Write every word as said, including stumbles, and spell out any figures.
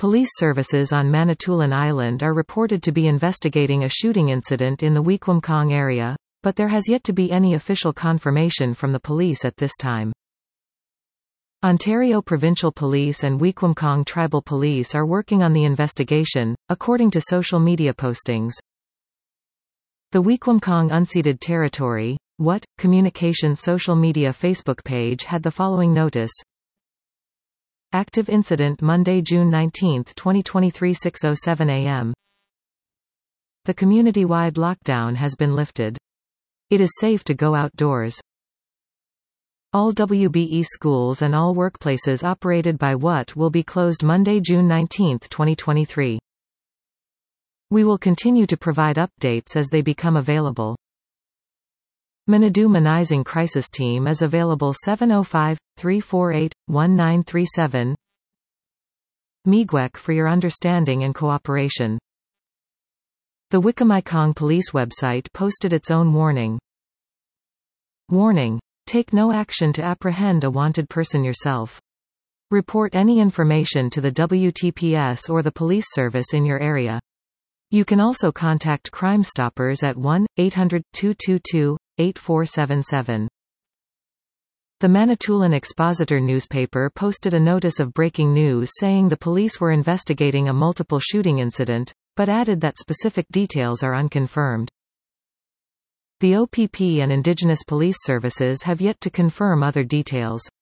Police services on Manitoulin Island are reported to be investigating a shooting incident in the Weequampong area, but there has yet to be any official confirmation from the police at this time. Ontario Provincial Police and Weequampong Tribal Police are working on the investigation, according to social media postings. The Weequampong Unceded Territory, What? Communication social media Facebook page had the following notice. Active incident Monday, June nineteenth, twenty twenty-three, six oh seven a m The community-wide lockdown has been lifted. It is safe to go outdoors. All W B E schools and all workplaces operated by What will be closed Monday, June nineteenth, twenty twenty-three. We will continue to provide updates as they become available. Manadoo Manizing Crisis Team is available seven oh five, three four eight, one nine three seven. Miigwech for your understanding and cooperation. The Wikamaycong police website posted its own warning. Warning. Take no action to apprehend a wanted person yourself. Report any information to the W T P S or the police service in your area. You can also contact Crime Stoppers at one eight hundred, two two two, eight four seven seven. The Manitoulin Expositor newspaper posted a notice of breaking news saying the police were investigating a multiple shooting incident, but added that specific details are unconfirmed. The O P P and Indigenous Police Services have yet to confirm other details.